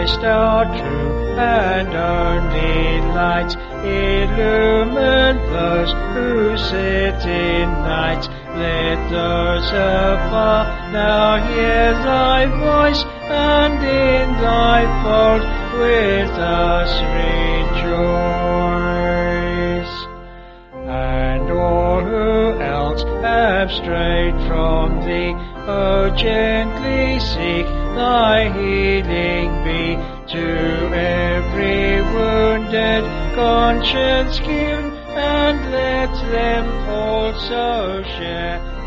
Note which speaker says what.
Speaker 1: Christ our true and only light, illumine those who sit in night. Let those afar now hear thy voice, and in thy fold with us rejoice. And all who else have strayed from thee, O gently seek thy healing be. To every wounded conscience give, and let them also share